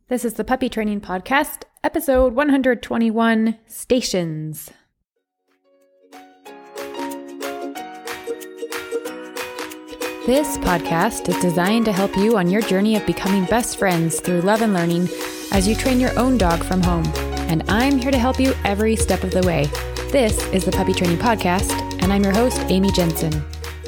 This is the Puppy Training Podcast, episode 121, Stations. This podcast is designed to help you on your journey of becoming best friends through love and learning as you train your own dog from home. And I'm here to help you every step of the way. This is the Puppy Training Podcast, and I'm your host, Amy Jensen.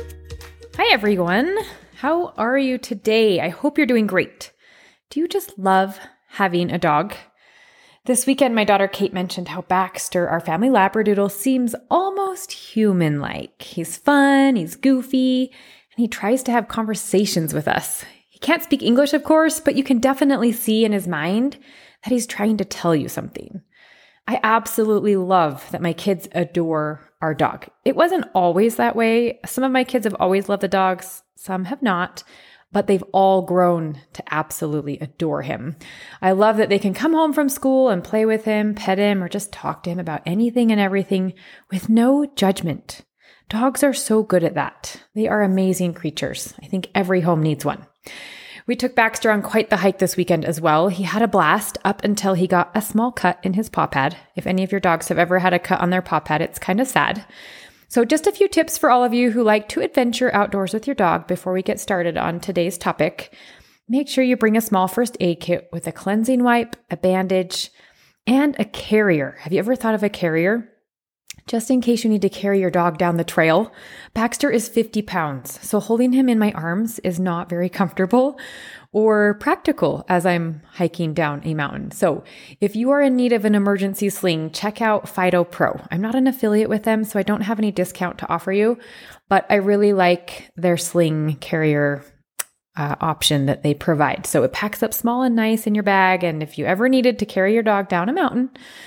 Hi, everyone. How are you today? I hope you're doing great. Do you just love having a dog? This weekend, my daughter Kate mentioned how Baxter, our family Labradoodle, seems almost human-like. He's fun, he's goofy, and he tries to have conversations with us. He can't speak English, of course, but you can definitely see in his mind that he's trying to tell you something. I absolutely love that my kids adore our dog. It wasn't always that way. Some of my kids have always loved the dogs, some have not, but they've all grown to absolutely adore him. I love that they can come home from school and play with him, pet him, or just talk to him about anything and everything with no judgment. Dogs are so good at that. They are amazing creatures. I think every home needs one. We took Baxter on quite the hike this weekend as well. He had a blast up until he got a small cut in his paw pad. If any of your dogs have ever had a cut on their paw pad, it's kind of sad. So just a few tips for all of you who like to adventure outdoors with your dog before we get started on today's topic. Make sure you bring a small first aid kit with a cleansing wipe, a bandage, and a carrier. Have you ever thought of a carrier? Just in case you need to carry your dog down the trail. Baxter is 50 pounds, so holding him in my arms is not very comfortable or practical as I'm hiking down a mountain. So if you are in need of an emergency sling, check out Fido Pro. I'm not an affiliate with them, so I don't have any discount to offer you, but I really like their sling carrier option that they provide. So it packs up small and nice in your bag, and if you ever needed to carry your dog down a mountain,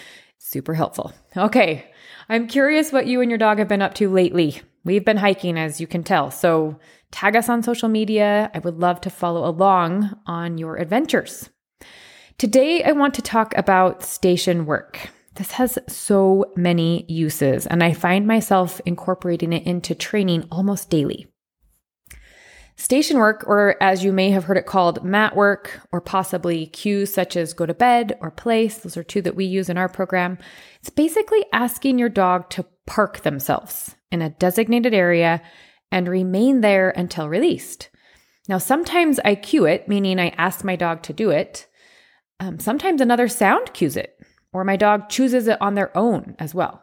super helpful. Okay. I'm curious what you and your dog have been up to lately. We've been hiking, as you can tell, so tag us on social media. I would love to follow along on your adventures. Today, I want to talk about station work. This has so many uses, and I find myself incorporating it into training almost daily. Station work, or as you may have heard it called, mat work, or possibly cues such as go to bed or place. Those are two that we use in our program. It's basically asking your dog to park themselves in a designated area and remain there until released. Now, sometimes I cue it, meaning I ask my dog to do it. Sometimes another sound cues it, or my dog chooses it on their own as well.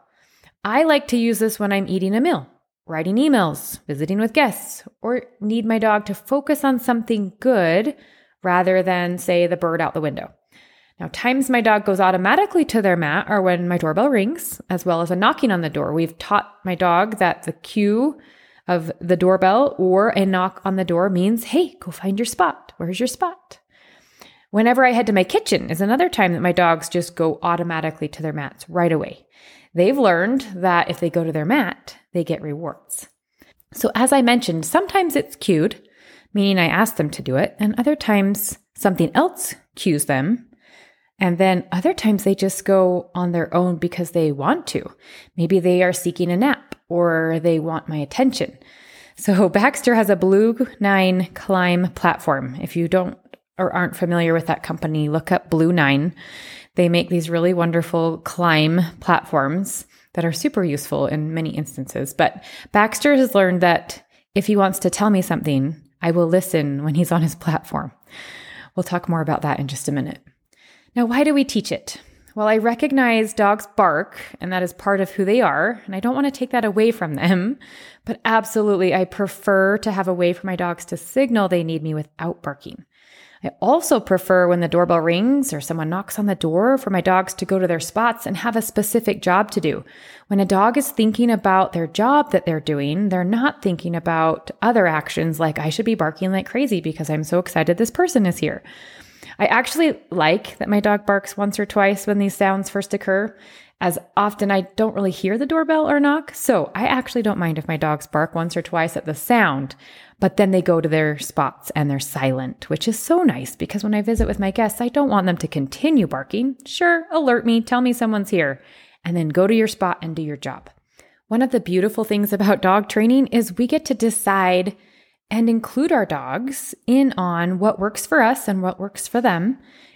I like to use this when I'm eating a meal, writing emails, visiting with guests, or need my dog to focus on something good rather than, say, the bird out the window. Now, times my dog goes automatically to their mat are when my doorbell rings, as well as a knocking on the door. We've taught my dog that the cue of the doorbell or a knock on the door means, hey, go find your spot. Where's your spot? Whenever I head to my kitchen is another time that my dogs just go automatically to their mats right away. They've learned that if they go to their mat, they get rewards. So as I mentioned, sometimes it's cued, meaning I ask them to do it, and other times something else cues them, and then other times they just go on their own because they want to. Maybe they are seeking a nap or they want my attention. So Baxter has a Blue 9 Climb platform. If you don't or aren't familiar with that company, look up Blue 9. They make these really wonderful climb platforms that are super useful in many instances. But Baxter has learned that if he wants to tell me something, I will listen when he's on his platform. We'll talk more about that in just a minute. Now, why do we teach it? Well, I recognize dogs bark, and that is part of who they are, and I don't want to take that away from them, but absolutely, I prefer to have a way for my dogs to signal they need me without barking. I also prefer when the doorbell rings or someone knocks on the door for my dogs to go to their spots and have a specific job to do. When a dog is thinking about their job that they're doing, they're not thinking about other actions like I should be barking like crazy because I'm so excited this person is here. I actually like that my dog barks once or twice when these sounds first occur, as often I don't really hear the doorbell or knock, so I actually don't mind if my dogs bark once or twice at the sound, but then they go to their spots and they're silent, which is so nice because when I visit with my guests, I don't want them to continue barking. Sure, alert me, tell me someone's here, and then go to your spot and do your job. One of the beautiful things about dog training is we get to decide and include our dogs in on what works for us and what works for them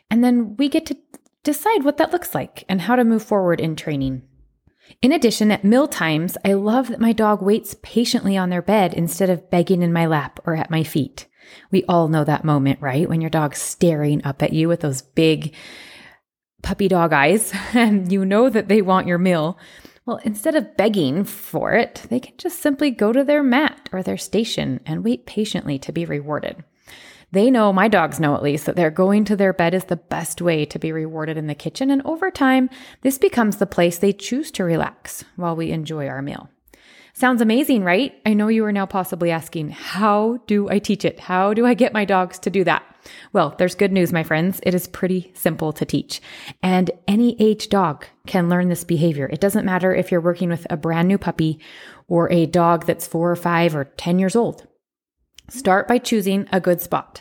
And then we get to decide what that looks like and how to move forward in training. In addition, at meal times, I love that my dog waits patiently on their bed instead of begging in my lap or at my feet. We all know that moment, right? When your dog's staring up at you with those big puppy dog eyes and you know that they want your meal. Well, instead of begging for it, they can just simply go to their mat or their station and wait patiently to be rewarded. They know, my dogs know at least, that they're going to their bed is the best way to be rewarded in the kitchen. And over time, this becomes the place they choose to relax while we enjoy our meal. Sounds amazing, right? I know you are now possibly asking, how do I teach it? How do I get my dogs to do that? Well, there's good news, my friends. It is pretty simple to teach. And any age dog can learn this behavior. It doesn't matter if you're working with a brand new puppy or a dog that's 4 or 5 or 10 years old. Start by choosing a good spot.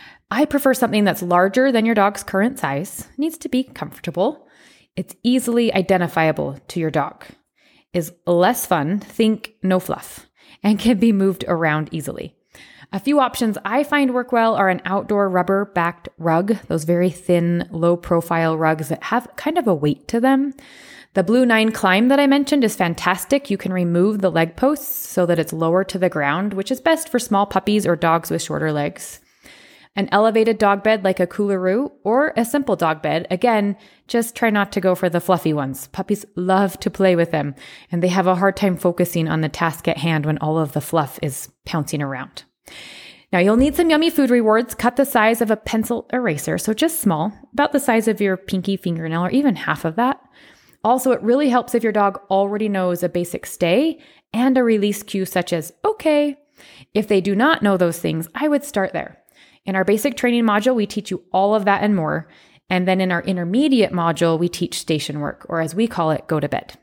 I prefer something that's larger than your dog's current size, needs to be comfortable. It's easily identifiable to your dog, is less fun, think no fluff, and can be moved around easily. A few options I find work well are an outdoor rubber-backed rug, those very thin, low-profile rugs that have kind of a weight to them. The Blue 9 Climb that I mentioned is fantastic. You can remove the leg posts so that it's lower to the ground, which is best for small puppies or dogs with shorter legs. An elevated dog bed like a Coolaroo or a simple dog bed. Again, just try not to go for the fluffy ones. Puppies love to play with them, and they have a hard time focusing on the task at hand when all of the fluff is pouncing around. Now, you'll need some yummy food rewards. Cut the size of a pencil eraser, so just small, about the size of your pinky fingernail or even half of that. Also, it really helps if your dog already knows a basic stay and a release cue such as, okay. If they do not know those things, I would start there. In our basic training module, we teach you all of that and more. And then in our intermediate module, we teach station work, or as we call it, go to bed.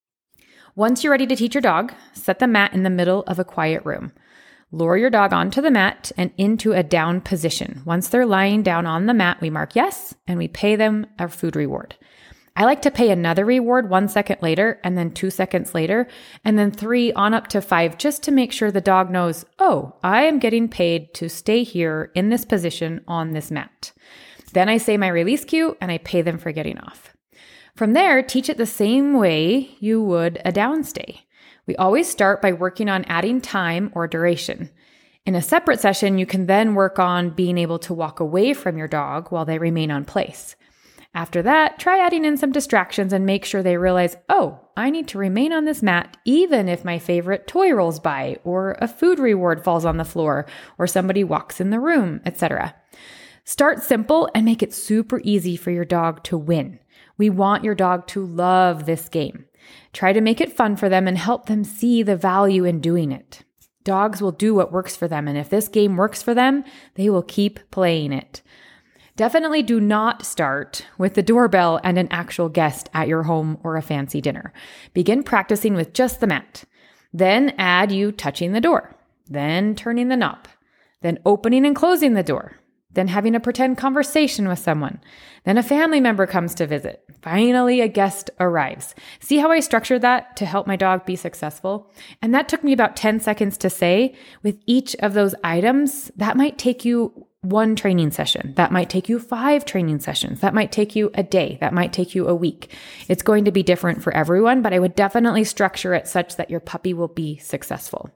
Once you're ready to teach your dog, set the mat in the middle of a quiet room. Lower your dog onto the mat and into a down position. Once they're lying down on the mat, we mark yes, and we pay them a food reward. I like to pay another reward 1 second later, and then 2 seconds later, and then 3 on up to 5, just to make sure the dog knows, oh, I am getting paid to stay here in this position on this mat. Then I say my release cue, and I pay them for getting off. From there, teach it the same way you would a downstay. We always start by working on adding time or duration. In a separate session, you can then work on being able to walk away from your dog while they remain on place. After that, try adding in some distractions and make sure they realize, oh, I need to remain on this mat even if my favorite toy rolls by, or a food reward falls on the floor, or somebody walks in the room, etc. Start simple and make it super easy for your dog to win. We want your dog to love this game. Try to make it fun for them and help them see the value in doing it. Dogs will do what works for them, and if this game works for them, they will keep playing it. Definitely do not start with the doorbell and an actual guest at your home or a fancy dinner. Begin practicing with just the mat. Then add you touching the door, then turning the knob, then opening and closing the door, then having a pretend conversation with someone. Then a family member comes to visit. Finally, a guest arrives. See how I structured that to help my dog be successful? And that took me about 10 seconds to say. With each of those items, that might take you 1 training session. That might take you 5 training sessions. That might take you a day. That might take you a week. It's going to be different for everyone, but I would definitely structure it such that your puppy will be successful.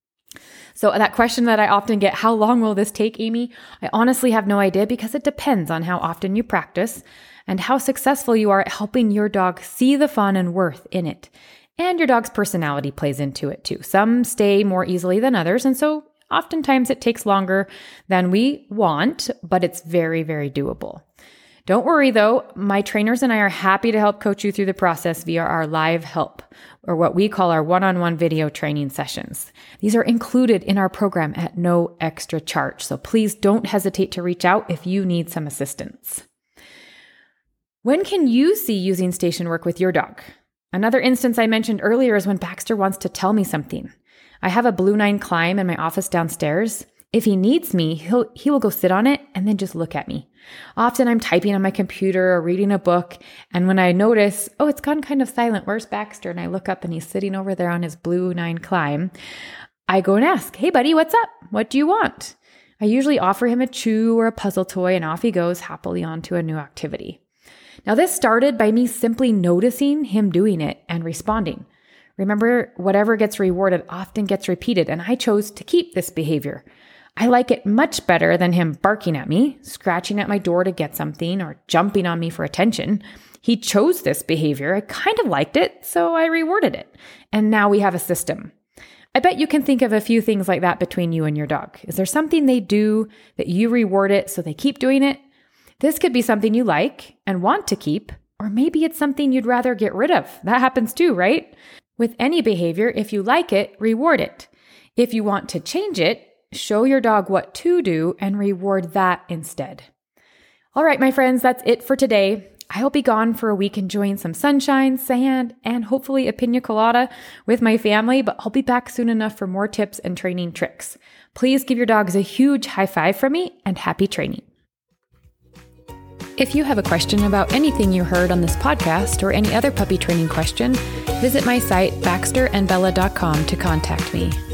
So that question that I often get, how long will this take, Amy? I honestly have no idea because it depends on how often you practice and how successful you are at helping your dog see the fun and worth in it. And your dog's personality plays into it too. Some stay more easily than others, and so oftentimes it takes longer than we want, but it's very, very doable. Don't worry though, my trainers and I are happy to help coach you through the process via our live help, or what we call our one-on-one video training sessions. These are included in our program at no extra charge, so please don't hesitate to reach out if you need some assistance. When can you see using station work with your dog? Another instance I mentioned earlier is when Baxter wants to tell me something. I have a Blue 9 Climb in my office downstairs. If he needs me, he will go sit on it and then just look at me. Often I'm typing on my computer or reading a book, and when I notice, oh, it's gone kind of silent, where's Baxter? And I look up and he's sitting over there on his Blue 9 Climb. I go and ask, hey buddy, what's up? What do you want? I usually offer him a chew or a puzzle toy, and off he goes happily on to a new activity. Now, this started by me simply noticing him doing it and responding. Remember, whatever gets rewarded often gets repeated, and I chose to keep this behavior. I like it much better than him barking at me, scratching at my door to get something, or jumping on me for attention. He chose this behavior. I kind of liked it, so I rewarded it. And now we have a system. I bet you can think of a few things like that between you and your dog. Is there something they do that you reward it so they keep doing it? This could be something you like and want to keep, or maybe it's something you'd rather get rid of. That happens too, right? With any behavior, if you like it, reward it. If you want to change it, show your dog what to do and reward that instead. All right, my friends, that's it for today. I'll be gone for a week enjoying some sunshine, sand, and hopefully a pina colada with my family, but I'll be back soon enough for more tips and training tricks. Please give your dogs a huge high five from me and happy training. If you have a question about anything you heard on this podcast or any other puppy training question, visit my site baxterandbella.com to contact me.